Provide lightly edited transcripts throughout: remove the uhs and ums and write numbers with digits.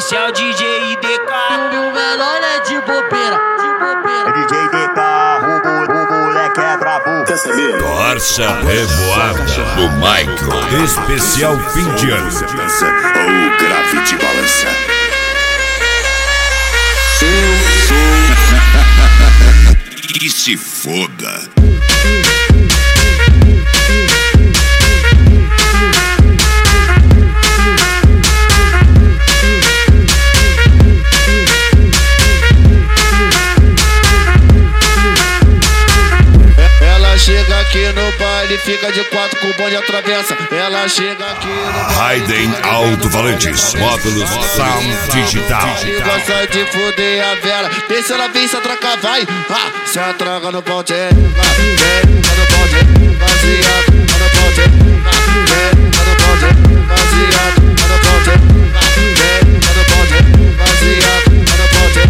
Esse é o DJ DK. E o menor é de bobeira, É DJ DK, o moleque é brabo. Quer saber? Torça Revoada do Michael. Especial fim de ano. O grafite balança. Que se foda. Ela chega aqui no baile, fica de quatro com o bonde atravessa. Ela chega aqui no baile. Raiden Alto-Falantes, módulos Sound Digital. E gosta de fuder a Vera. Deixa ela vir, se atracar, vai. Se atraca no pau, tchê. Vem, no pau, tchê. Baseado, no pau, tchê. Vem, no pau, tchê. Baseado, no pau, tchê. Vem, no pau, tchê. Baseado, no pau, tchê.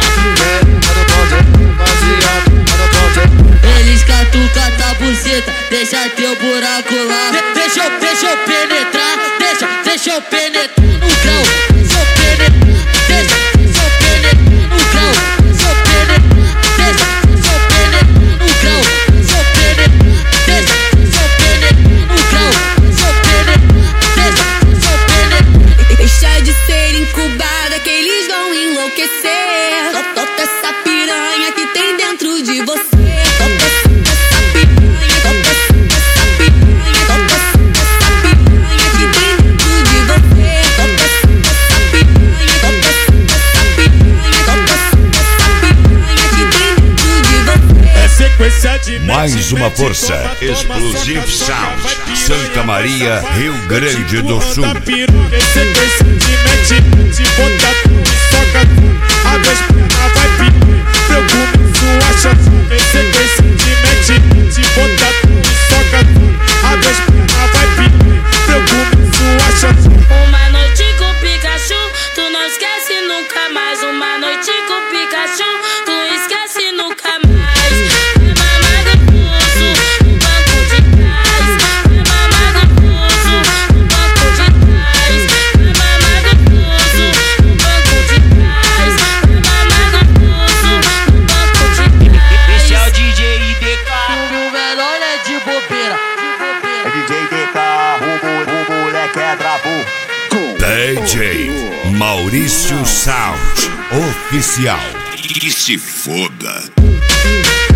Vem, no pau, tchê. Baseado, no pau, tchê. eles catucam a buceta, deixa teu buraco lá. Deixa eu penetrar, deixa eu penetrar no grau. Deixa eu penetrar, deixa eu penetrar no grau. Deixa eu penetrar, deixa eu penetrar no grau. Deixa eu penetrar, deixa eu penetrar no grau. Deixa eu penetrar, deixa eu penetrar. Deixa de ser incubada que eles vão enlouquecer. Solta essa piranha que tem dentro de você. Solta essa piranha, solta essa piranha, solta essa piranha que tem dentro de você. Solta essa piranha, solta essa piranha, solta essa piranha que tem dentro de você. É sequência de Mais uma força, Explosive Sound, Santa Maria, Rio Grande do Sul. É sequência de mete, de botar tudo e soca tudo. Abre as pernas, vai pedir. Meu começo acha. É sequência de mete, de botar tudo e soca tudo. Abre as pernas, vai pedir. Meu começo acha. Uma noite com Pikachu, tu não esquece nunca mais. Uma noite com Pikachu, tu esquece nunca mais. Vai mamar gostoso no banco de trás. Vai mamar gostoso no banco de trás. Vai mamar gostoso no banco de trás. Vai mamar gostoso no banco de trás. Esse é o DJ DK. E o menor é de bobeira, É DJ DK, o moleque é brabo. DJ Maurício Sound Oficial. Que se foda.